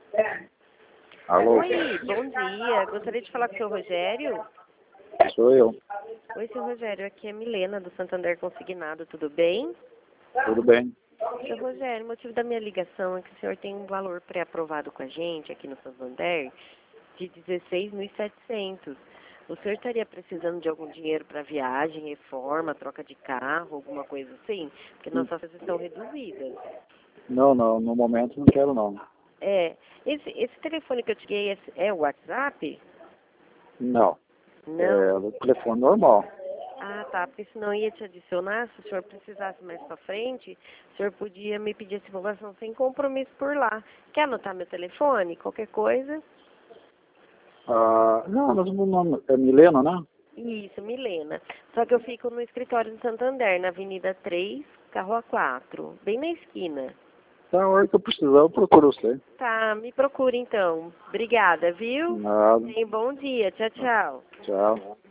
Alô? Oi, bom dia. Gostaria de falar com o senhor Rogério. Sou eu. Oi, senhor Rogério. Aqui é Milena, do Santander Consignado. Tudo bem? Tudo bem? Senhor Rogério, o motivo da minha ligação é que o senhor tem um valor pré-aprovado com a gente aqui no Santander de 16.700. O senhor estaria precisando de algum dinheiro para viagem, reforma, troca de carro, alguma coisa assim? Porque nossas coisas estão reduzidas. Não, no momento não quero não. Esse telefone que eu te liguei é o WhatsApp? Não. É Não. o telefone normal. Ah, tá, porque senão eu ia te adicionar, se o senhor precisasse mais pra frente, o senhor podia me pedir essa informação sem compromisso por lá. Quer anotar meu telefone? Qualquer coisa? Ah, não, mas o nome é Milena, né? Isso, Milena. Só que eu fico no escritório do Santander, na Avenida 3, Carro A4, bem na esquina. Então, a hora que eu precisar, eu procuro você. Tá, me procure então. Obrigada, viu? Nada. Tenha um bom dia. Tchau, tchau. Tchau.